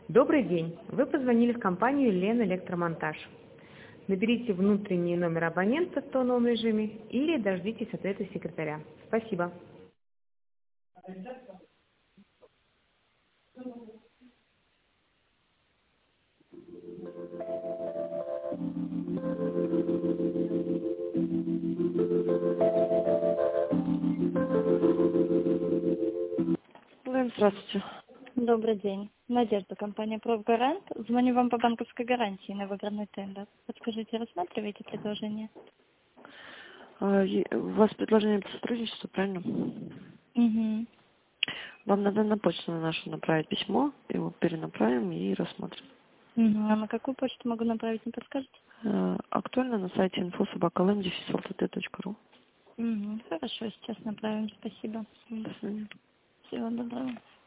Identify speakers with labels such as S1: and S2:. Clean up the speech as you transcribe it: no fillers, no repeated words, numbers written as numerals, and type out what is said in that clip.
S1: Добрый день. Вы позвонили в компанию Лен Электромонтаж. Наберите внутренний номер абонента в тоновом режиме или дождитесь ответа секретаря. Спасибо.
S2: Здравствуйте.
S3: Добрый день. Надежда, компания «Профгарант». Звоню вам по банковской гарантии на выигранный тендер. Подскажите, рассматриваете предложение?
S2: У вас предложение по сотрудничеству, правильно?
S3: Угу.
S2: Вам надо на почту на нашу направить письмо, его перенаправим и рассмотрим.
S3: Угу. А на какую почту могу направить, не подскажете?
S2: Актуально на сайте info@lm-lt.ru.
S3: Угу. Хорошо, сейчас направим. Спасибо.
S2: До свидания.
S3: Всего доброго.